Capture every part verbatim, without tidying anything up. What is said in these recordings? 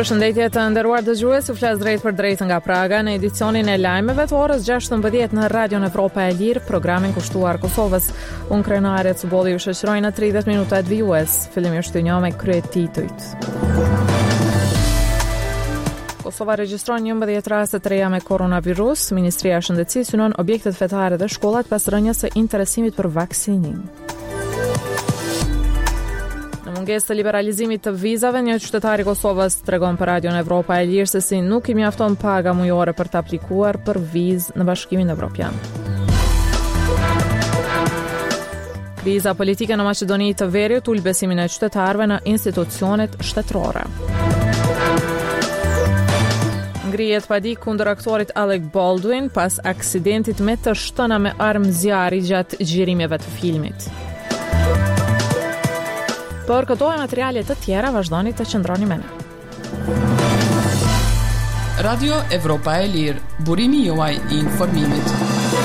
Përshëndetje të nderuar dëgjues, u flas drejt për drejt nga Praga në edicionin e lajmeve të orës gjashtëmbëdhjetë në Radion Evropa e Lirë, programin kushtuar Kosovës. Unë krenaret së bolli ju shoqëroj në tridhjetë minuta të vijues. Fillimisht të njoh me kryet titujt. Kosova regjistron njëmbëdhjetë raste të reja me koronavirus. Ministria e Shëndetësisë synon objektet fetare dhe shkollat pas rënjes së interesimit për vaksinim. Mungesë të liberalizimit të vizave, një qytetar i Kosovës tregon për Radion Evropa e Lirë se si nuk i mjafton paga mujore për të aplikuar për vizë në Bashkimin Evropian. Kriza politike në Maqedoni të Veriut ul besimin e qytetarëve në institucionet shtetërore. Ngrihet padik kundër aktorit Alec Baldwin pas aksidentit me të shtëna me armë zjarri gjatë xhirimeve të filmit. Për këto e materiale të tjera, vazhdoni të qëndroni me ne. Radio Evropa e Lirë, burimi juaj i informimit.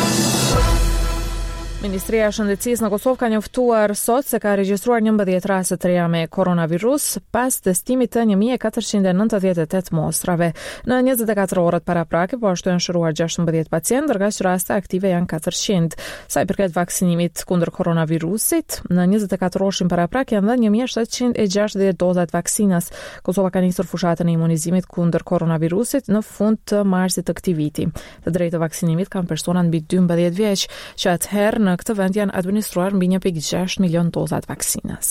Ministria e Shëndetësisë në Kosovë ka njoftuar sot se ka regjistruar njëmbëdhjetë raste të reja me koronavirus pas testimit të një mijë e katërqind e nëntëdhjetë e tetë mostrave. Në njëzet e katër orët paraprake po ashtu janë shëruar gjashtëmbëdhjetë pacient, ndërsa që raste aktive janë katërqind. Sa i përket vaksinimit kundër koronavirusit, në njëzet e katër orëshin paraprake janë dhënë një mijë e shtatëqind e gjashtëdhjetë doza të vaksinës. Kosova ka nisur fushatën e imunizimit kundër koronavirusit në fund të marsit të këtij viti. Të drejtë të vaksinimit kanë personat mbi dymbëdhjetë vjeç, që atëherë në këtë vend janë administruar mbi një pikë gjashtë milion doza të vaksinës.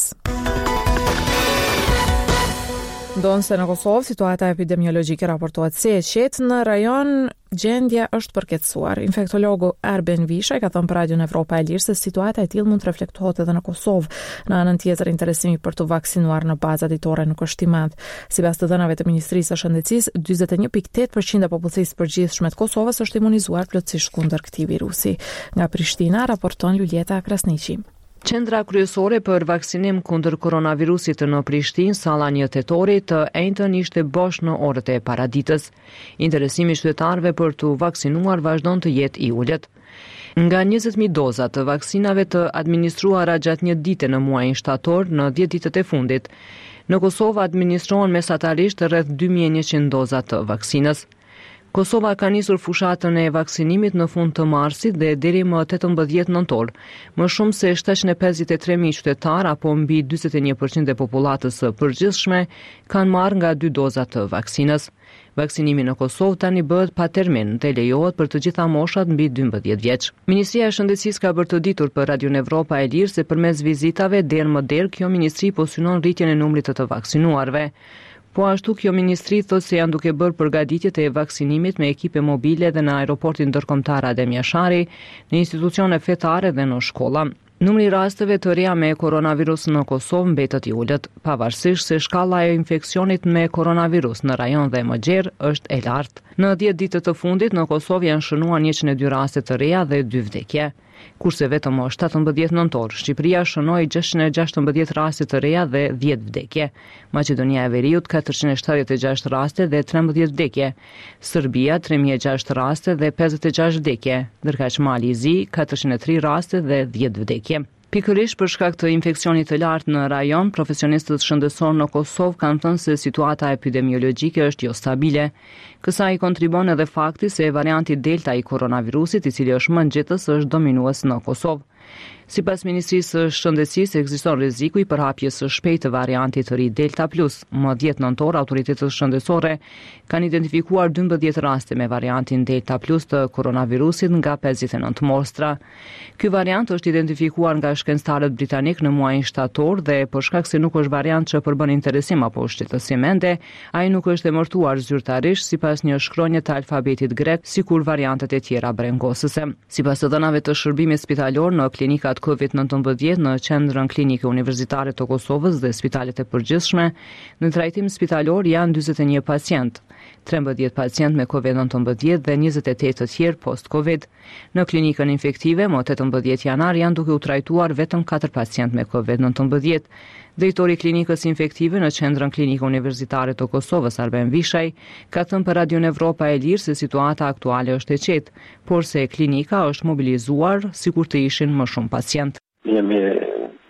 Ndonë se në Kosovë, situata epidemiologjike raportohet si e qetë, në rajon gjendja është përkeqësuar. Infektologu Erben Vishaj ka thënë për Radion Evropa e Lirë se situata e tillë mund të reflektohet edhe në Kosovë. Në anën tjetër, interesimi për të vaksinuar në bazë ditore nuk është i madh. Sipas të dhënave të Ministrisë së Shëndetësisë, dyzet e një pikë tetë përqind e popullsisë përgjithshme të Kosovës është imunizuar plotësisht kundër këtij virusi. Nga Prishtina raporton Julieta Krasniqi. Qendra kryesore për vaksinim kundër koronavirusit në Prishtinë, salla një tetorit, të enjtën ishte bosh në orët e paraditës. Interesimi i qytetarëve për të vaksinuar vazhdon të jetë i ulët. Nga njëzet mijë doza të vaksinave të administruara gjatë një dite në muajin shtator në dhjetë ditët e fundit, në Kosovë administrohen mesatarisht rreth dy mijë e njëqind doza të vaksinës. Kosova ka nisur fushatën e vaksinimit në fund të marsit dhe deri më tetëmbëdhjetë nëntor. Më shumë se shtatëqind e pesëdhjetë e tre mijë qytetar, apo mbi njëzet e një përqind e popullatës së përgjithshme, kanë marrë nga dy doza të vaksinës. Vaksinimi në Kosovë tani bëhet pa termin dhe lejohet për të gjitha moshat mbi dymbëdhjetë vjeç. Ministria e Shëndetësisë ka bërtëditur për Radion Evropa e Lirë se përmes vizitave der më der kjo ministri po synon rritjen e numrit të të vaksinuarve. Po ashtu kjo ministri thot se janë duke bërë përgatitjet e vaksinimit me ekipe mobile dhe në aeroportin ndërkombëtar Adem Jashari, në institucione fetare dhe në shkolla. Numri i rasteve të reja me koronavirus në Kosovë mbetet i ulët, pavarësisht se shkalla e infeksionit me koronavirus në rajon dhe më gjerë është e lartë. Në dhjetë ditët të fundit në Kosovë janë shënuar njëqind e dy raste të reja dhe dy vdekje. Kurse vetëm më shtatëmbëdhjetë nëntor, Shqipëria shënoi gjashtëqind e gjashtëmbëdhjetë raste të reja dhe dhjetë vdekje. Maqedonia e Veriut katërqind e shtatëdhjetë e gjashtë raste dhe trembëdhjetë vdekje. Serbia tre mijë e gjashtë raste dhe pesëdhjetë e gjashtë vdekje, ndërkaq Mali i Zi katërqind e tre raste dhe dhjetë vdekje. Pikërisht për shkak të infeksionit të lartë në rajon, profesionistët shëndetësor në Kosovë kanë thënë se situata epidemiologjike është jo stabile. Kësaj kontribon edhe fakti se varianti Delta i koronavirusit, i cili është më nxehtës, është dominues në Kosovë. Sipas Ministrisë së Shëndetësisë, ekziston rreziku i përhapjes së shpejtë të variantit të ri Delta Plus. Më dhjetë nëntor, autoritetet shëndetësore kanë identifikuar dymbëdhjetë raste me variantin Delta Plus të koronavirusit nga pesëdhjetë e nëntë mostra. Ky variant është identifikuar nga shkencëtarët britanik në muajin shtator dhe për shkak se nuk është variant që përbën interesim apo shqetësim ende, ai nuk është emërtuar zyrtarisht sipas një shkronje të alfabetit grek, sikur variantet e tjera brengosëse. Sipas të dhënave të shërbimit spitalor në klinikat kovid nëntëmbëdhjetë në qendrën klinike universitare të Kosovës dhe spitalet e përgjithshme, në trajtim spitalor janë njëzet e një pacient, trembëdhjetë pacient me kovid nëntëmbëdhjetë dhe njëzet e tetë të tjerë post-Covid. Në klinikën infektive, më tetëmbëdhjetë janar janë duke u trajtuar vetëm katër pacient me kovid nëntëmbëdhjetë. Drejtori i klinikës infektive në qendrën klinike universitare të Kosovës, Erben Vishaj, ka thënë për Radion Evropa e Lirë se situata aktuale është e qetë, por se klinika është mobilizuar sikur të ishin më shumë pacient. Jemi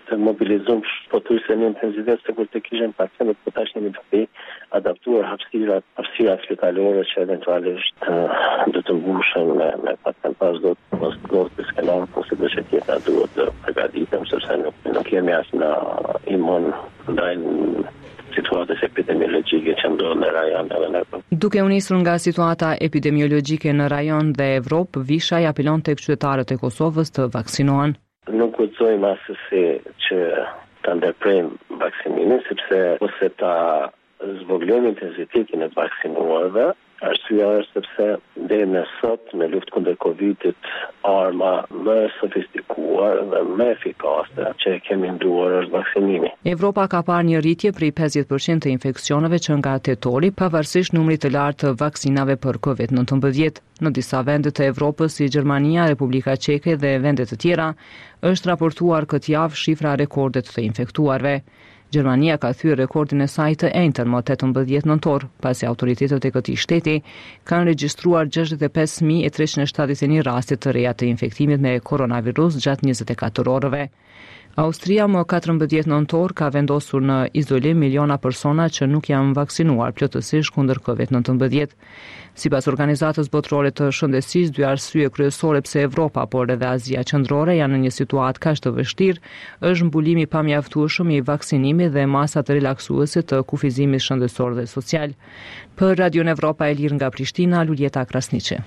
të mobilizojmë pothuajse në intensitet se kur të kishin pacientët, po tash jemi duke adaptuar hapësirat, hapësirat spitalore që eventualisht uh, do të mbushen me, me pacient pas do të mos do të skenon, po se do të tjetra duhet të përgatitem, sepse nuk, nuk jemi as në imun ndaj situatës epidemiologjike që ndodhen në rajon edhe në Evropë. Duke u nisur nga situata epidemiologjike në rajon dhe Evropë, Visha i apelon tek qytetarët e Kosovës të vaksinohen. Nuk guxojmë asesi që ta ndërprejmë vaksinimin, sepse ose ta zvoglojmë intensitetin e vaksinuarve, arsyeja është sepse deri në sot në luftë kundër Covidit arma më sofistikuar dhe më efikase që kemi nduar është vaksinimi. Evropa ka parë një rritje prej pesëdhjetë përqind të infeksioneve që nga tetori, pavarësisht numrit të lartë të vaksinave për kovid nineteen. Në disa vende të Evropës si Gjermania, Republika Çeke dhe vende të tjera, është raportuar këtë javë shifra rekorde të infektuarve. Gjermania ka thyer rekordin e saj të enjtën më tetëmbëdhjetë nëntor, pasi autoritetet e këtij shteti kanë regjistruar gjashtëdhjetë e pesë mijë e treqind e shtatëdhjetë e një raste të reja të infektimit me koronavirus gjatë njëzet e katër orëve. Austria më katërmbëdhjetë nëntor ka vendosur në izolim miliona persona që nuk janë vaksinuar plotësisht kundër kovid nineteen. Sipas Organizatës Botërore të Shëndetësisë, dy arsye kryesore pse Evropa, por edhe Azia Qendrore janë në një situatë kaq të vështirë, është mbulimi i pamjaftueshëm i vaksinimit dhe masat relaksuese të kufizimit shëndetësor dhe social. Për Radio Evropa e Lirë nga Prishtina, Luljeta Krasniqi.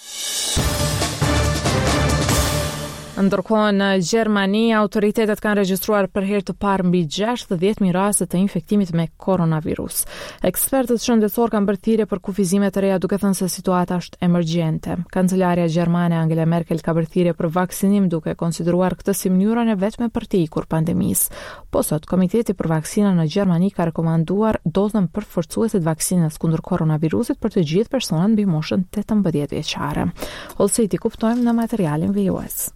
Ndërkohë në Gjermani, autoritetet kanë regjistruar për herë të parë mbi gjashtëdhjetë mijë raste të infektimit me koronavirus. Ekspertët shëndetësor kanë bërë thirrje për kufizime të reja duke thënë se situata është emergjente. Kancelaria gjermane Angela Merkel ka bërë thirrje për vaksinim duke konsideruar këtë si mënyrën e vetme për të ikur pandemisë. Po sot, Komiteti për Vaksina në Gjermani ka rekomanduar dozën përforcuese të vaksinës kundër koronavirusit për të gjithë personat mbi moshën tetëmbëdhjetë vjeçare. Holseti kuptojmë në materialin vijues.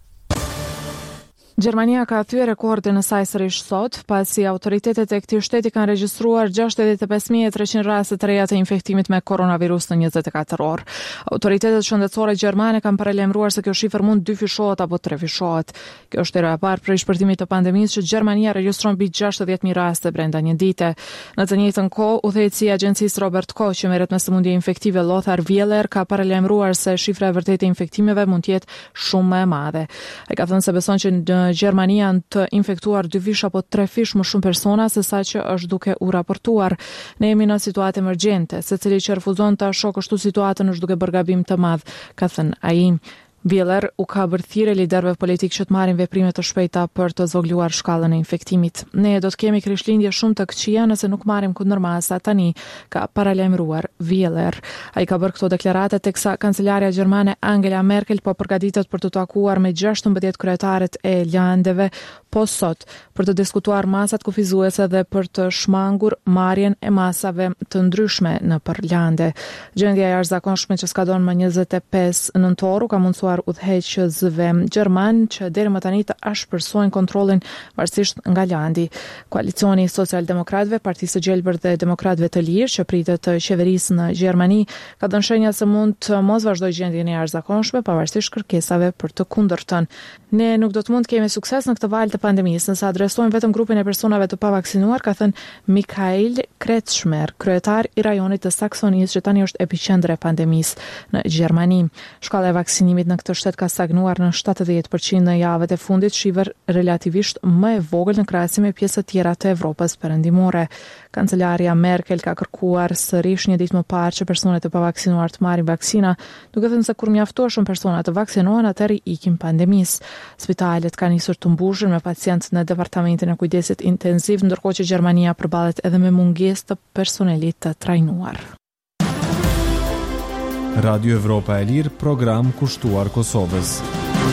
Gjermania ka thyer rekordin e saj sërish sot, pasi autoritetet e këtij shteti kanë regjistruar gjashtëdhjetë e pesë mijë e treqind raste të reja të infektimit me koronavirus në njëzet e katër orë. Autoritetet shëndetësore gjermane kanë paralajmëruar se kjo shifër mund dyfishohet apo trefishohet. Kjo është era e parë për shpërtimin të pandemisë që Gjermania regjistron mbi gjashtëdhjetë mijë raste brenda një dite. Në të njëjtën kohë, udhëheqësia e agjencisë Robert Koch, që merret me sëmundje infektive Lothar Wieler, ka paralajmëruar se shifra e vërtetë e infektimeve mund të jetë shumë më e madhe. Ai ka thënë se beson që në Gjermania janë të infektuar dy fish apo tre fish më shumë persona se sa që është duke u raportuar. Ne jemi në situatë emergjente, secili që refuzon ta shohë kështu situatën është duke bërë gabim të madh, ka thënë ai. Wieler u ka bërë thirrje liderëve politik që të marrin veprime të shpejta për të zvogëluar shkallën e infektimit. Ne do të kemi krishtlindje shumë të këqija nëse nuk marrim kundër masa tani, ka paralajmëruar Wieler. Ai ka bërë këto deklarate teksa kancelaria gjermane Angela Merkel po përgatitet për të takuar me gjashtëmbëdhjetë kryetaret e landeve po sot për të diskutuar masat kufizuese dhe për të shmangur marrjen e masave të ndryshme në për lande. Gjendja e jashtëzakonshme që skadon më njëzet e pesë nëntor ka mundsuar udhëheqësve gjerman që deri më tani të ashpërsojnë kontrollin varësisht nga landi. Koalicioni i Socialdemokratëve, Partisë së Gjelbër dhe Demokratëve të Lirë që pritet të qeverisë në Gjermani, ka dhënë shenja se mund të mos vazhdojë gjendjen e jashtëzakonshme pavarësisht kërkesave për të kundërtën. Ne nuk do të mund të kemi sukses në këtë valë të pandemisë nëse adresojmë vetëm grupin e personave të pavaksinuar, ka thënë Michael Kretschmer, kryetar i rajonit të Saksonisë që tani është epiqendra e pandemisë në Gjermani. Shkalla e vaksinimit në këtë shtet ka stagnuar në shtatëdhjetë përqind në javët e fundit, shifër relativisht më e vogël në krahasim me pjesë të tjera të Evropës perëndimore. Kancelaria Merkel ka kërkuar sërish një ditë më parë që personat e pavaksinuar të marrin vaksina, duke thënë se kur mjaftohen persona të vaksinohen, atëherë ikim pandemisë. Spitalet kanë nisur të mbushur me pacientë në departamentin e kujdesit intensiv, ndërkohë që Gjermania përballet edhe me mungesë të personelit të trajnuar. Radio Evropa e Lirë, program kushtuar Kosovës.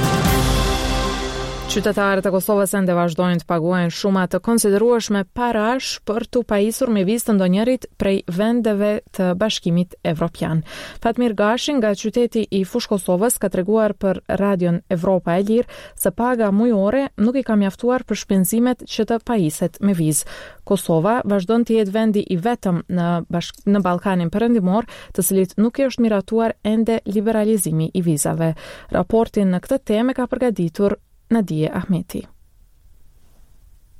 Qytetarët e Kosovës ende vazhdojnë të paguajnë shuma të konsiderueshme parash për të pajisur me vizë të ndonjërit prej vendeve të Bashkimit Evropian. Fatmir Gashi nga qyteti i Fush Kosovës ka treguar për Radion Evropa e Lirë se paga mujore nuk i ka mjaftuar për shpenzimet që të pajiset me vizë. Kosova vazhdon të jetë vendi i vetëm në bashk- në Ballkanin Perëndimor, të cilit nuk i është miratuar ende liberalizimi i vizave. Raportin në këtë temë ka përgatitur Nadije Ahmeti.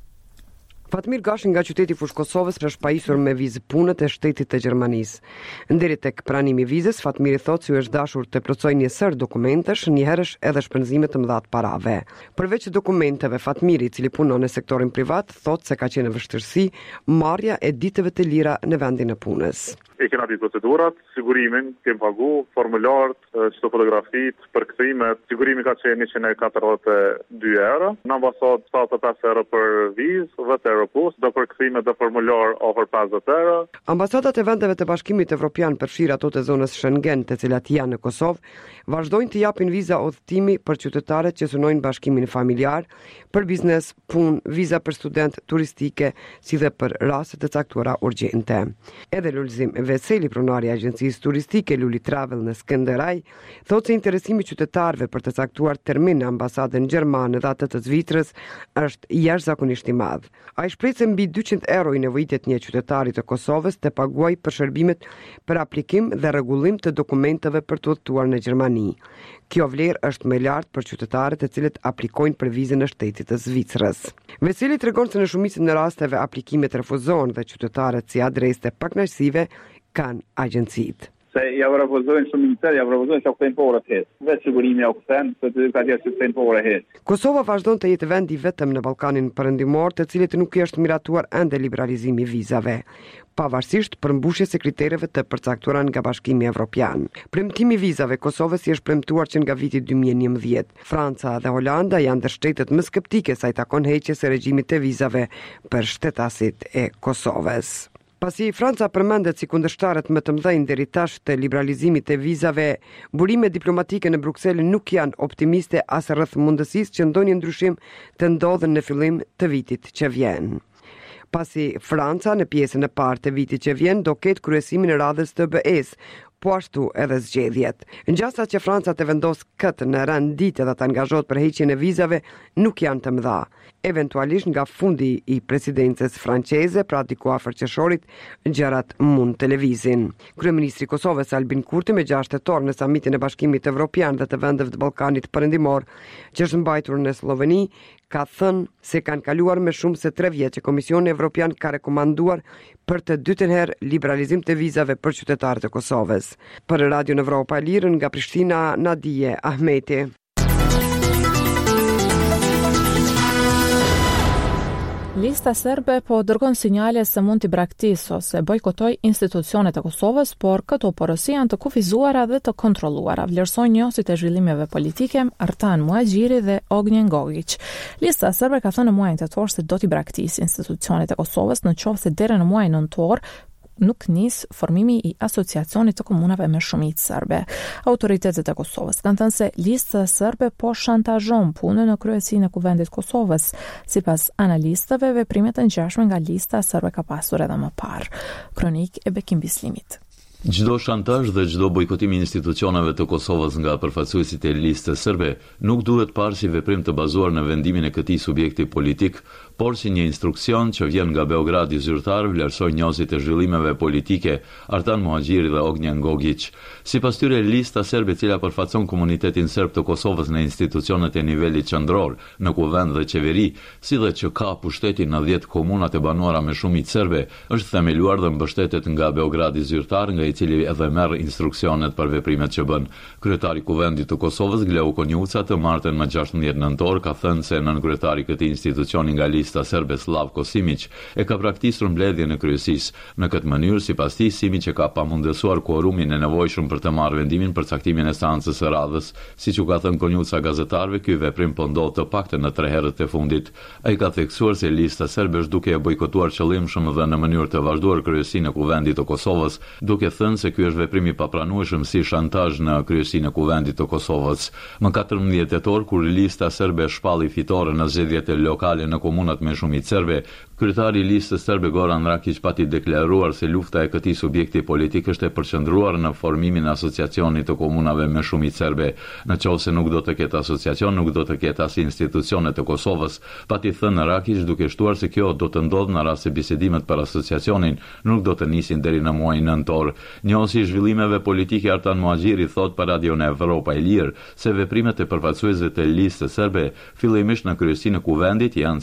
Fatmir Gashi nga qyteti fush Kosovës është pajisur me vizë punët e shtetit të Gjermanisë. Deri tek pranimi i vizës, Fatmiri thotë se është dashur të plotësojë një sër dokumentesh, njëherësh edhe shpenzime të mëdha të parave. Përveç dokumenteve, Fatmiri, i cili punon në sektorin privat, thotë se ka qenë vështirësi marrja e ditëve të lira në vendin e punës. E kena ditë procedurat, sigurimin, kem pagu, formularët, çdo fotografit, përkthyimet, sigurimi ka qenë njëqind e katërdhjetë e dy euro. Në ambasadë shtatëdhjetë e pesë euro për vizë, dhjetë euro plus, do përkthime dhe formular ofër pesëdhjetë euro. Ambasadat e vendeve të Bashkimit Evropian përfshirë ato të zonës Schengen, të cilat janë në Kosovë, vazhdojnë të japin viza udhëtimi për qytetarët që synojnë bashkimin familjar, për biznes, punë, viza për student, turistike, si dhe për raste të caktuara urgjente. Edhe Lulzim Veseli, pronari i agjencisë turistike Luli Travel në Skënderaj, thotë se interesimi i qytetarëve për të caktuar termin në ambasadën gjermane dhe atë të Zvicrës është jashtëzakonisht i madh. Ai shpreh se mbi dyqind euro i nevojitet një qytetari të Kosovës të paguajë për shërbimet për aplikim dhe rregullim të dokumenteve për të udhëtuar në Gjermani. Kjo vlerë është më lart për qytetarët e cilët aplikojnë për vizën e shtetit të Zvicrës. Veseli tregon se në shumicën e rasteve aplikimet refuzohen dhe qytetarët si adresë pakënaqësive kanë agjencitë. Se ja refuzojnë shumë inter, ja refuzojnë që kthejnë por orë het. Vetë sigurimi ja kthen, se të ka thënë se kthejnë por orë het. Kosova vazhdon të jetë vendi vetëm në Ballkanin Perëndimor të cilit nuk i është miratuar ende liberalizimi i vizave, pavarësisht përmbushjes së kritereve të përcaktuara nga Bashkimi Evropian. Premtimi i vizave Kosovës i është premtuar që nga viti dy mijë e njëmbëdhjetë. Franca dhe Holanda janë ndër shtetet më skeptike sa i takon heqjes së regjimit të vizave për shtetasit e Kosovës. Pasi Franca përmendet si kundërshtarët më të mëdhenj deri tash të liberalizimit të vizave, burimet diplomatike në Bruksel nuk janë optimiste as rreth mundësisë që ndonjë ndryshim të ndodhen në fillim të vitit që vjen. Pasi Franca në pjesën e parë të vitit që vjen do ketë kryesimin e radhës të B E-s, po ashtu edhe zgjedhjet. Ngjasat që Franca të vendos këtë në rënd ditë dhe të angazhohet për heqjen e vizave nuk janë të mëdha. Eventualisht nga fundi i presidencës franceze, pra diku afër qershorit, gjërat mund të lëvizin. Kryeministri i Kosovës Albin Kurti me gjashtë tetor në samitin e Bashkimit Evropian dhe të vendeve të Ballkanit Perëndimor, që është mbajtur në Sloveni, ka thënë se kanë kaluar me shumë se tre vjet që Komisioni Evropian ka rekomanduar për të dytën herë liberalizim të vizave për qytetarët e Kosovës. Për Radio Evropa e Lirë nga Prishtina, Nadije Ahmeti. Lista serbe po dërgon sinjale se mund t'i braktisë ose bojkotoj institucionet e Kosovës, por këto porosi janë të kufizuara dhe të kontrolluara, vlerësojnë njësit e zhvillimeve politike Artan Muhaxhiri dhe Ognjen Gogić. Lista serbe ka thënë në muajin tetor se do t'i braktisë institucionet e Kosovës në qoftë se deri në muajin nëntor nuk nis formimi i asociacionit të komunave me shumicë serbe. Autoritetet e Kosovës kanë thënë se lista serbe po shantazhon punën në kryesinë e kuvendit Kosovës. Sipas analistëve, veprimet e ngjashme nga lista serbe ka pasur edhe më parë. Kronik e Bekim Bislimit. Çdo shantazh dhe çdo bojkotim i institucioneve të Kosovës nga përfaqësuesit e listës serbe nuk duhet parë si veprim të bazuar në vendimin e këtij subjekti politik, por si një instruksion që vjen nga Beogradi zyrtar, vlerësojnë njohësit e zhvillimeve politike Artan Muhaxhiri dhe Ognjen Gogić. Sipas tyre, lista serbe e cila përfaqëson komunitetin serb të Kosovës në institucionet e nivelit qendror, në kuvend dhe qeveri, si dhe që ka pushtetin në dhjetë komunat e banuara me shumicë serbe, është themeluar dhe mbështetet nga Beogradi zyrtar, nga i cili edhe merr instruksionet për veprimet që bën. Kryetari i kuvendit të Kosovës, Glau Konjuca, të martën më gjashtëdhjetë nëntor ka thënë se nën kryetari i këtij institucioni nga lista serbe Slavko Simić e ka praktikisur mbledhjen e kryesisë. Në këtë mënyrë, sipas tij, Simić e ka pamundësuar quorumin e nevojshëm për të marrë vendimin për caktimin e seancës së radhës. Siç u ka thënë Konjuca gazetarëve, ky veprim po ndodh të paktën në tre herët e fundit. Ai ka theksuar se lista serbe është duke e bojkotuar qëllimshëm dhe në mënyrë të vazhduar kryesinë e kuvendit të Kosovës, duke thënë se ky është veprim i papranueshëm si shantazh në kryesinë e kuvendit të Kosovës. Më katërmbëdhjetë tetor, kur lista serbe shpalli fitore në zgjedhjet lokale në komunat me shumicë serbe, kryetari i listës serbe Goran Rakić pati deklaruar se lufta e këtij subjekti politik është e përqendruar në formimin e asociacionit të komunave me shumicë serbe. Në qoftë se nuk do të ketë asociacion, nuk do të ketë as institucione të Kosovës, pati thënë Rakić, duke shtuar se kjo do të ndodhë në rast se bisedimet për asociacionin nuk do të nisin deri në muajin nëntor. Njohësi i zhvillimeve politike Artan Muhaxhiri thot për Radio Evropa e Lirë se veprimet e përfaqësuesve të listës serbe fillimisht në kryesinë e kuvendit janë sinjale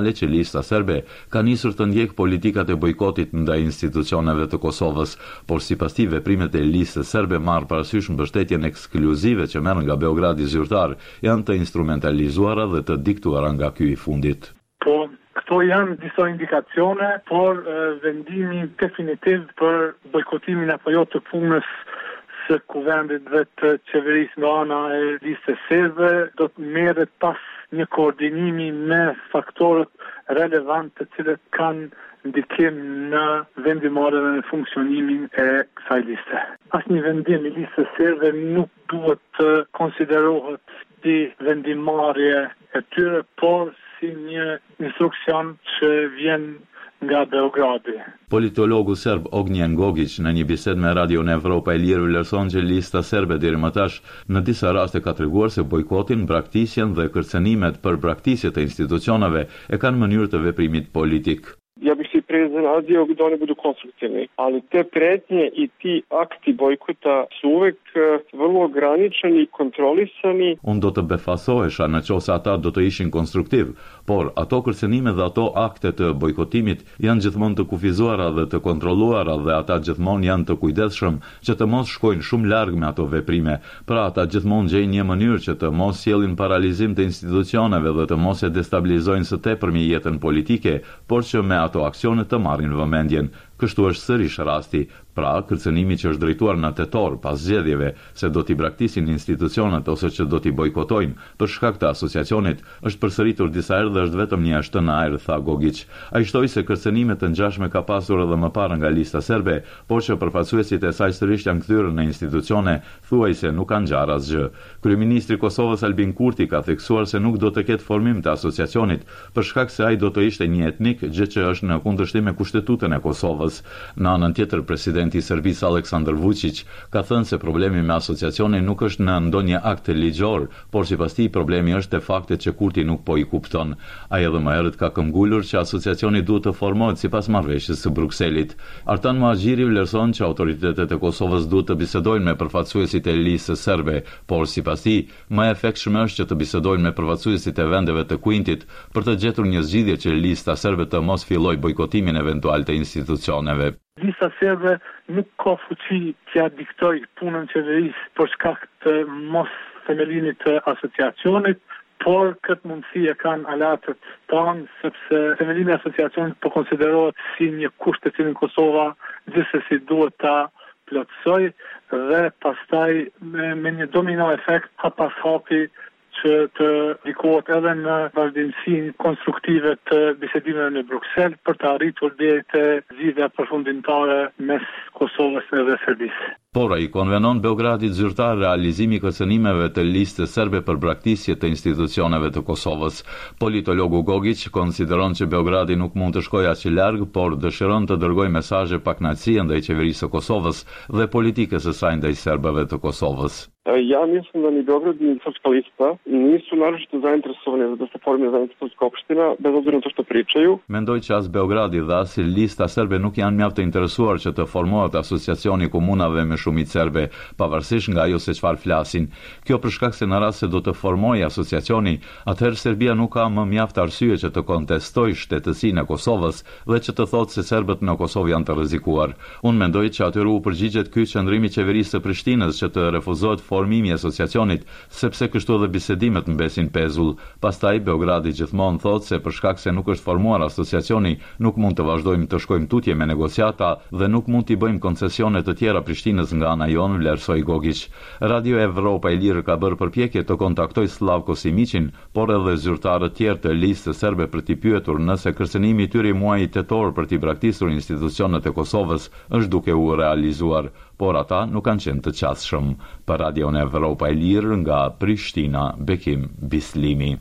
oficiale që lista serbe ka nisur të ndjek politikat e bojkotit ndaj institucioneve të Kosovës, por sipas tij veprimet e listës serbe marrë parasysh mbështetjen ekskluzive që merr nga Beogradi zyrtar janë të instrumentalizuara dhe të diktuara nga ky i fundit. Po, këto janë disa indikacione, por vendimi definitiv për bojkotimin apo jo të punës së kuvendit dhe të qeverisë nga ana e listës serbe do të merret pas një koordinimi me faktorët relevant të cilët kanë ndikim në vendimarrjen dhe në funksionimin e kësaj liste. Asnjë vendim i listës serbe nuk duhet të konsiderohet si vendimarrje e tyre, por si një instruksion që vjen nga Beogradi. Politologu serb Ognjen Gogić në një bisedë me Radion Evropa e Lirë vlerëson që lista serbe deri më tash në disa raste ka treguar se bojkotin, braktisjen dhe kërcënimet për braktisje të institucioneve e kanë mënyrë të veprimit politik. Ja bih se iznenadio da oni budu konstruktivni, ali te pretnje i ti akti bojkota su uvek vrlo ograničeni, kontrolisani. Unë do të befasohesha në qoftë ata do të ishin konstruktiv, por ato kërcënime dhe ato akte të bojkotimit janë gjithmonë të kufizuara dhe të kontrolluara dhe ata gjithmonë janë të kujdesshëm që të mos shkojnë shumë larg me ato veprime. Pra ata gjithmonë gjejnë një mënyrë që të mos sjellin paralizim të institucioneve dhe të mos e destabilizojnë së tepërmi jetën politike, por që me ato aksione të marrin vëmendjen. Kështu është sërish rasti, pra kërcënimi që është drejtuar në tetor pas zgjedhjeve se do t'i braktisin institucionet ose që do t'i bojkotojnë për shkak të asociacionit është përsëritur disa herë dhe është vetëm një ashtë në ajër, tha Gogić. Ai shtoi se kërcënimet të ngjashme ka pasur edhe më parë nga lista serbe, por që përfaqësuesit e saj sërish janë kthyer në institucione, thuajse nuk kanë ngjarë asgjë. Kryeministri i Kosovës Albin Kurti ka theksuar se nuk do të ketë formim të asociacionit për shkak se ai do të ishte një etnik, gjë që është në kundërshtim me kushtetutën e Kosovës. Në anën tjetër, presidenti i Serbisë Aleksandar Vučić ka thënë se problemi me asociacionin nuk është në ndonjë akt ligjor, por sipas tij problemi është te faktet që Kurti nuk po i kupton. Ai edhe më herët ka këmbgulur që asociacioni duhet të formohet sipas marrëveshjes së Brukselit. Artan Muhaxhiri vlerëson që autoritetet e Kosovës duhet të bisedojnë me përfaqësuesit e listës serbe, por sipas tij më e efektshme është që të bisedojnë me përfaqësuesit e vendeve të Kuintit për të gjetur një zgjidhje që lista serbe të mos fillojë bojkotimin eventual të institucioneve. Lista serbe nuk ka fuqi që ja diktoj punën qeverisë për shkak të mos themelimit të asociacionit, por këtë mundësi e kanë alatët tanë, sepse themelimi i asociacionit po konsiderohet si një kusht të cilin Kosova gjithsesi duhet ta plotësoj dhe pastaj me, me një domino efekt hapas hapi që të ndikohet edhe në vazhdimsinë konstruktive të bisedimeve në Bruksel për të arritur deri te zgjidhja përfundimtare mes Kosovës dhe Serbisë. Por ai konvenon Beogradit zyrtar realizimi i kërcënimeve të listës serbe për braktisje të institucioneve të Kosovës. Politologu Gogić konsideron që Beogradi nuk mund të shkojë aq larg, por dëshiron të dërgojë mesazhe pakënaqësie ndaj qeverisë së Kosovës dhe politikës së saj ndaj serbëve të Kosovës. Ja mislim da ni Beograd ni Srpska lista nisu naročito zainteresovani da se formira zainteresovana opština, bez obzira na to što pričaju. Mendoj që as Beogradi dhe as lista serbe nuk janë mjaft të interesuar që të formohet asociacioni komunave me shumicë serbe, pavarësisht nga ajo se çfarë flasin. Kjo për shkak se në rast se do të formojë asociacioni, atëherë Serbia nuk ka më mjaft arsye që të kontestojë shtetësinë e Kosovës dhe që të thotë se serbët në Kosovë janë të rrezikuar. Unë mendoj që atyre u përgjigjet ky qëndrimi i qeverisë së Prishtinës që të refuzohet formimi i asociacionit, sepse kështu edhe bisedimet mbesin pezull. Pastaj Beogradi gjithmonë thotë se për shkak se nuk është formuar asociacioni, nuk mund të vazhdojmë të shkojmë tutje me negociata dhe nuk mund t'i bëjmë koncesione të tjera Prishtinës nga ana jonë, vlerësoi Gogić. Radio Evropa e Lirë ka bërë përpjekje të kontaktoj Slavko Simićin, por edhe zyrtarët tjerë të listës serbe për t'i pyetur nëse kërcënimi i tyre muajit tetor për t'i braktisur institucionet e Kosovës është duke u realizuar, por ata nuk kanë qenë të qasshëm. Për Radio Evropa e Lirë nga Prishtina, Bekim Bislimi.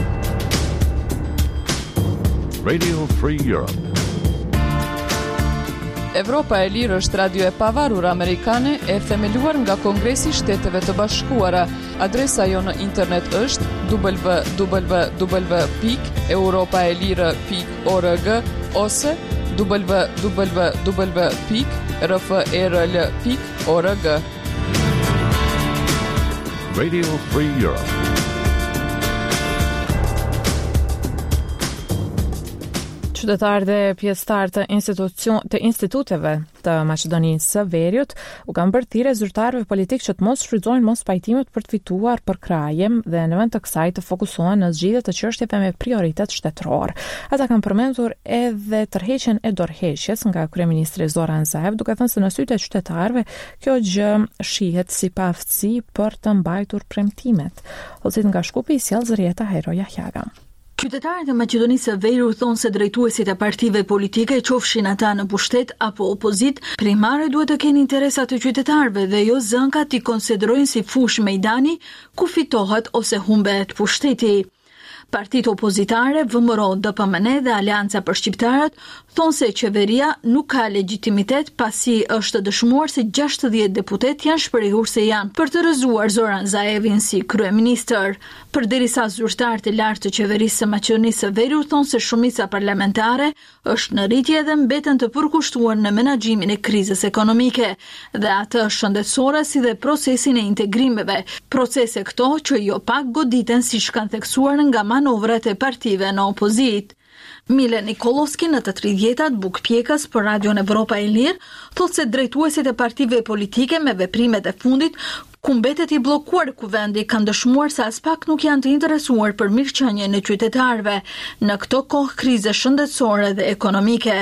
Radio Free Europe. Evropa e Lirë është radio e pavarur amerikane e themeluar nga Kongresi i Shteteve të Bashkuara. Adresa jo në internet është w w w pikë europaelire pikë org ose w w w pikë r f e r l pikë org. Radio Free Europe. Qytetarë dhe pjesëtarë të, institucion, të instituteve të Maqedonisë së Veriut u kanë bërë thirrje zyrtarëve politik që të mos shfrytëzojnë mos pajtimet për të fituar përkraje dhe në vend të kësaj të fokusohen në zgjidhje të çështjeve me prioritet shtetëror. Ata kanë përmendur edhe tërheqjen e dorëheqjes nga kryeministri Zoran Zaev, duke thënë se në sytë e qytetarëve kjo gjë shihet si paaftësi për të mbajtur premtimet. Ose nga Shkupi sjell Zërieta Hajro Jahjaga. Qytetarët e Maqedonisë së Veriut thonë se drejtuesit e partive politike, qofshin ata në pushtet apo opozit, primare duhet të kenë interesat të qytetarëve dhe jo zënkat t'i konsiderojnë si fush mejdani ku fitohet ose humbet pushteti. Partitë opozitare, V M R O, D P M N dhe Aleanca për Shqiptarët thonë se qeveria nuk ka legjitimitet pasi është dëshmuar se gjashtëdhjetë deputet janë shprehur se janë për të rrëzuar Zoran Zaevin si kryeministër. Përderisa zyrtarët e lartë të qeverisë së Maqedonisë së Veriut thonë se shumica parlamentare është në rritje dhe mbeten të përkushtuar në menaxhimin e krizës ekonomike dhe atë shëndetësore si dhe procesin e integrimeve, procese këto që jo pak goditen siç kanë theksuar nga manovrat e partive në opozit. Mile Nikolovski në të tridhjetat bukpjekas për Radion Evropa e Lirë thotë se drejtuesit e partive politike me veprimet e fundit ku mbetet i bllokuar kuvendi kanë dëshmuar se as pak nuk janë të interesuar për mirëqenien e qytetarëve në këto kohë krize shëndetësore dhe ekonomike.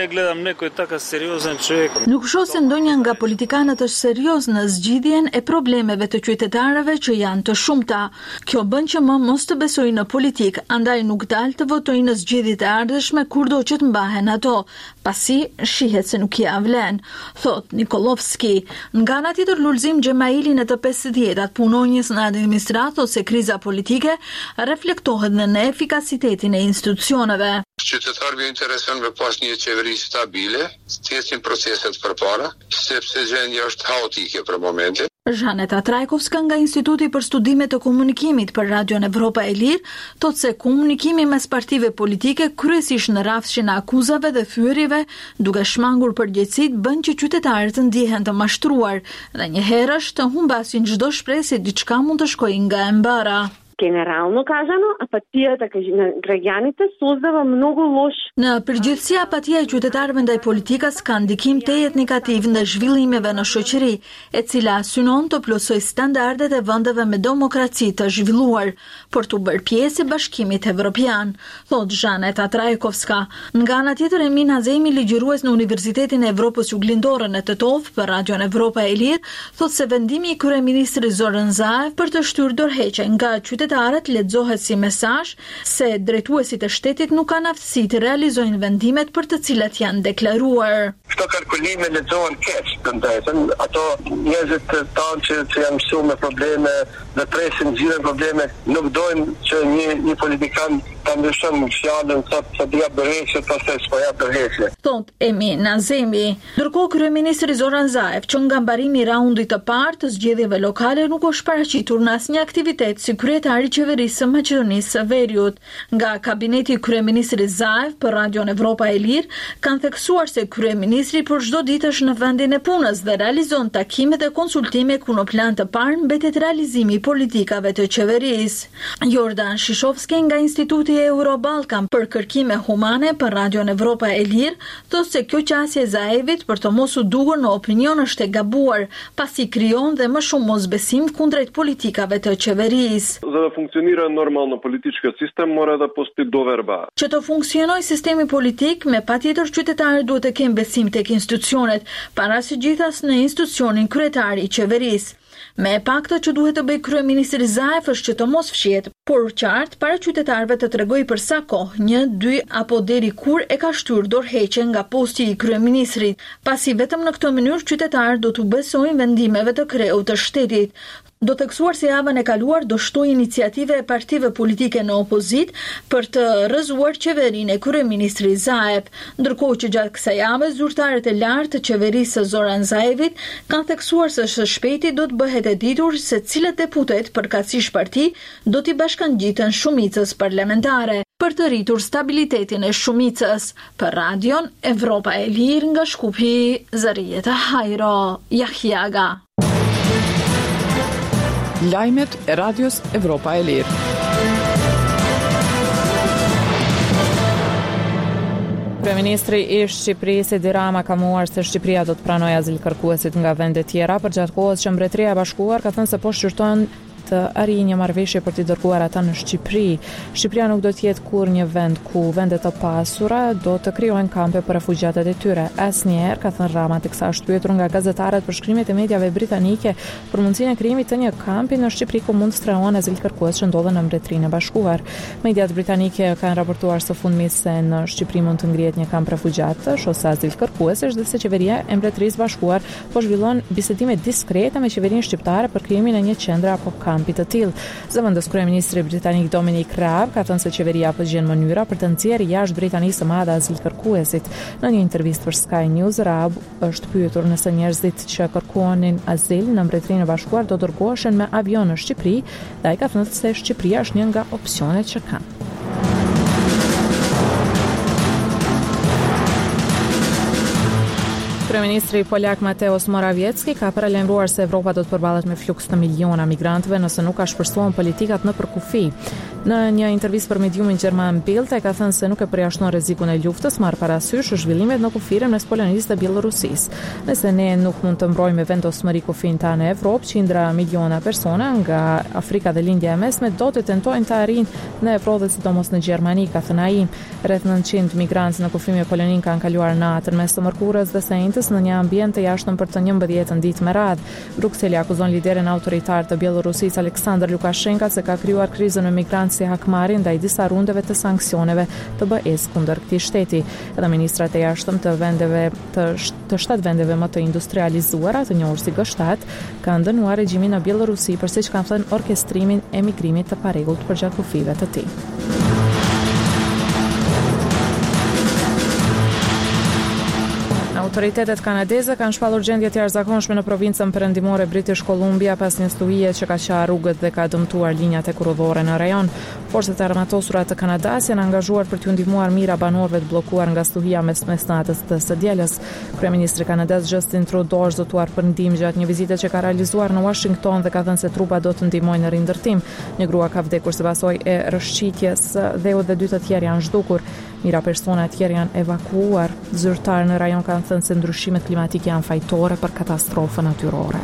Nuk shoh se ndonjë nga politikanët është serioz në zgjidhjen e problemeve të qytetarëve që janë të shumta. Kjo bën që më mos të besojnë në politik, andaj nuk dalë të votojnë në zgjedhjet e ardhshme kurdo që të mbahen ato, pasi shihet se nuk ia vlen, thot Nikolovski. Nga ana tjetër Lulzim Xhemaili në të pesëdhjetat punonjës në administratë ose kriza politike reflektohet në efikasitetin e institucioneve. Qytetarëve intereson me pas një qeveri stabile, të ecin proceset përpara, sepse gjendja është haotike për momentin. Zhaneta Trajkovska nga Instituti për Studime të Komunikimit për Radion Evropa e Lirë thotë se komunikimi mes partive politike kryesisht në rrafshin e akuzave dhe fyerjeve, duke shmangur përgjegjësitë, bën që qytetarët të ndihen të mashtruar dhe njëherësh të humbasin çdo shpresë se diçka mund të shkojë nga e mbara. Генерално казано, апатията на граѓаните создава многу лош. Në përgjithësi, apatia e qytetarëve ndaj politikës ka ndikim tejet negativ ndaj zhvillimeve në shoqëri, e cila synon të plotësoj standardet e vendeve me demokraci të zhvilluar për të bërë pjesë e Bashkimit Evropian, thot Zhaneta Trajkovska. Nga ana tjetër, Emin Azemi, ligjërues në Universitetin e Evropës Juglindore në Tetov për Radion Evropa e Lirë, thot se vendimi i kryeministrit Zoran Zaev për të shtyrë dorëheqje nga qytetarët Qytetarët lexohet si mesazh se drejtuesit e shtetit nuk kanë aftësi të realizojnë vendimet për të cilat janë deklaruar. Këto kalkulime lexohen keq, të drejtën, ato njerëzit tanë që, që janë mësuar me probleme dhe presin zgjidhjen probleme, nuk dojnë që një një politikan ta ndryshon fjalën sa sa dia dorëheqje pastaj s'po ja dorëheqje. Thot Emin Azemi. Ndërkohë kryeministri Zoran Zaev, që nga mbarimi i raundit të parë të zgjedhjeve lokale nuk është paraqitur në asnjë aktivitet si kryetari i qeverisë së Maqedonisë së Veriut. Nga kabineti i kryeministrit Zaev për Radion Evropa e Lirë kanë theksuar se kryeministri për çdo ditë është në vendin e punës dhe realizon takime dhe konsultime ku në plan të parë mbetet realizimi i politikave të qeverisë. Jordan Shishovski nga Instituti Euro-Balkan për kërkime humane për Radion Evropa e Lirë thotë se kjo qasje e Zaevit për të mos u duhur në opinion është e gabuar, pasi krijon dhe më shumë mosbesim kundrejt politikave të qeverisë. За да функционира нормално политичкиот систем мора да постои доверба. Që të funksionojë sistemi politik, me patjetër qytetarët duhet të kenë besim tek institucionet, para së gjithas në institucionin kryetar i qeverisë. Me e pakta që duhet të bëj kryeministri Zaev është që të mos fshihet, por qartë para qytetarëve të tregojë për sa kohë, një, dy apo deri kur e ka shtyrë dorëheqje nga posti i kryeministrit, pasi vetëm në këtë mënyrë qytetarët do të besojnë vendimeve të kreut të shtetit. Do të theksuar se javën e kaluar do shtoi iniciative e partive politike në opozit për të rrëzuar qeverinë e kryeministrit Zaev, ndërkohë që gjatë kësaj jave zyrtarët e lartë të qeverisë së Zoran Zaevit kanë theksuar se së shpejti do të bëhet e ditur se cilët deputet përkatësisht parti do t'i bashkangjiten shumicës parlamentare për të rritur stabilitetin e shumicës. Për Radion Evropa e Lirë nga Shkupi, Zërieta Hajro Jahjaga. Lajmet e Radios Evropa e Lirë. Kryeministri i Shqipërisë Edi Rama ka muar se Shqipëria do të pranojë azilkërkuesit nga vende tjera përgjatë kohës që Mbretëria e Bashkuar ka thënë se po shqyrton të arrijë një marrëveshje për t'i dërguar ata në Shqipëri. Shqipëria nuk do të jetë kur një vend ku vendet të pasura do të krijohen kampe për refugjatët e tyre. Asnjëherë, ka thënë Rama, teksa është pyetur nga gazetarët për shkrimet e medjave britanike për mundësinë e krijimit të një kampi në Shqipëri ku mund të strehon azilkërkues që ndodhen në Mbretërinë e Bashkuar. Mediat britanike kanë raportuar së fundmi se në Shqipëri mund të ngrihet një kamp refugjatësh ose azilkërkuesësh dhe se qeveria e Mbretërisë Bashkuar po zhvillon bisedime diskrete me qeverinë shqiptare për krijimin e një qendre apo kampi të tillë. Zëvendës kryeministri britanik Dominic Raab ka thënë se qeveria po gjen mënyra për të nxjerrë jashtë Britanisë së Madhe azilkërkuesit. Në një intervistë për Sky News, Raab është pyetur nëse njerëzit që kërkonin azil në Mbretërinë e Bashkuar do dërgoheshin me avion në Shqipëri, dhe ai ka thënë se Shqipëria është një nga opsionet që kanë. Kryeministri polak Mateusz Morawiecki ka paralajmëruar se Evropa do të përballet me fluks të miliona migrantëve nëse nuk ka shpërsuar politikat në përkufi. Në një intervistë për mediumin gjerman Bild, ai ka thënë se nuk e përjashton rrezikun e luftës, marr parasysh zhvillimet në kufirin mes Polonisë dhe Bielorusisë. Nëse ne nuk mund të mbrojmë me vendosmëri kufin ta në Evropë, qindra miliona persona nga Afrika dhe Lindja e Mesme do të tentojnë të arrijnë në Evropë dhe sidomos në Gjermani, ka thënë ai. Rreth nëntëqind migrantë në kufim me Polonin kanë kaluar natën mes të mërkurës dhe së njëjtës në një ambient të jashtëm për të njëmbëdhjetën ditë me radhë. Brukseli akuzon liderin autoritar të Bielorusisë Aleksandr Lukashenka se ka krijuar krizën me migrantë si hakmarrje ndaj disa rundeve të sanksioneve të B E-s kundër këtij shteti. Edhe ministrat e jashtëm të vendeve të, të shtatë vendeve më të industrializuara, të njohur si G shtat, kanë dënuar regjimin në Bielorusi për siç kanë thënë orkestrimin e migrimit të parregullt përgjatë kufive të tij. Autoritetet kanadeze kanë shpallur gjendje të jashtëzakonshme në provincën perëndimore British Columbia pas një stuvie që ka qarë rrugët dhe ka dëmtuar linjat e kurrëdhore në rajon. Forcat e armatosura të Kanadas janë angazhuar për t'u ndihmuar mira banorëve të bllokuar nga stuvia mes mesnatës të së dielës. Kryeministri kanadez Justin Trudeau është zotuar për ndihmë gjatë një vizite që ka realizuar në Washington dhe ka thënë se trupa do të ndihmojnë në rindërtim. Një grua ka vdekur si pasojë e rrshqitjes, dheu dhe dy të tjerë janë zhdukur. Mira persona të tjerë janë evakuuar. Zyrtarë në rajon kanë thënë se ndryshimet klimatike janë fajtore për katastrofë natyrore.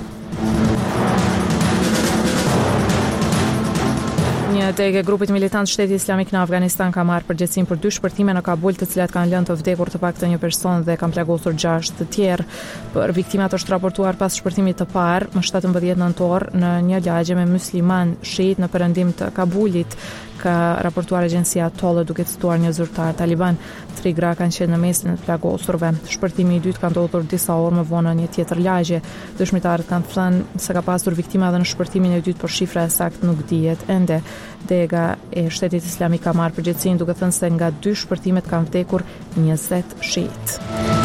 Një degë e grupit militant Shteti Islamik në Afganistan ka marrë përgjegjësinë për dy shpërtime në Kabul, të cilat kanë lënë të vdekur të paktën një person dhe kanë plagosur gjashtë të tjerë. Për viktimat është raportuar pas shpërtimit të parë më shtatëmbëdhjetë nëntor në një lagje me musliman shiit në perëndim të Kabulit, ka raportuar agjencia Tolle duke cituar një zyrtar taliban. Tri gra kanë qenë në mesin e plagosurve. Shpërtimi i dytë ka ndodhur disa orë më vonë në një tjetër lagje. Dëshmitarët kanë thënë se ka pasur viktima edhe në shpërtimin e dytë, por shifra e saktë nuk dihet ende. Dega e Shtetit Islamik ka marrë përgjegjësinë duke thënë se nga dy shpërtimet kanë vdekur njëzet shiit.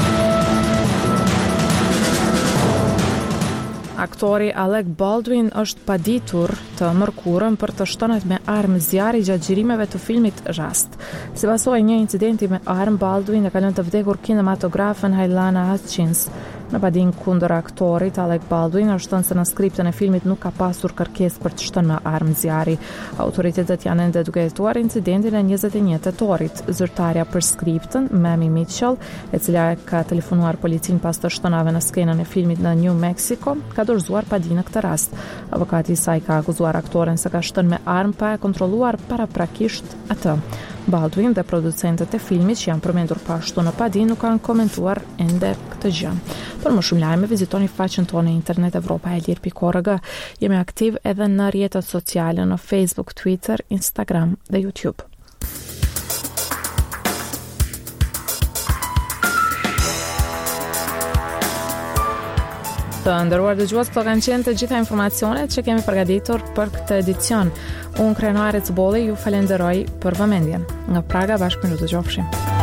Aktori Alec Baldwin është paditur të mërkurën për të shtonet me armë zjarri gjatë xhirimeve të filmit Rast. Si pasojë një incidenti me armë, Baldwin e ka lënë të vdekur kinematografen Hailana Hutchins. Në padin kundër aktorit, Alec Baldwin është thënë se në skriptin e filmit nuk ka pasur kërkesë për të shtonë me armë zjarri. Autoritetet janë ende duke hetuar incidentin e njëzet e një tetorit. Zyrtarja për skriptin, Mamie Mitchell, e cila ka telefonuar policin pas të shtonave në skenën e filmit në New Mexico, ka dorëzuar padin në këtë rast. Avokati i saj ka akuzuar aktoren se ka shtonë me armë pa e kontrolluar paraprakisht atë. Baldwin dhe producentët e filmit që janë përmendur pashtu në padin nuk kanë komentuar ende këtë gjë. Për më shumë lajme, vizitoni faqen tonë në internet evropa e lir pikë org. Jemi aktiv edhe në rrjetet sociale në Facebook, Twitter, Instagram dhe YouTube. Të nderuar dëgjues, këto kanë qenë të gjitha informacionet që kemi përgatitur për këtë edicion. Unë Krenuare Cbolli ju falenderoj për vëmendjen. Nga Praga bashkë me ju dëgjofshim.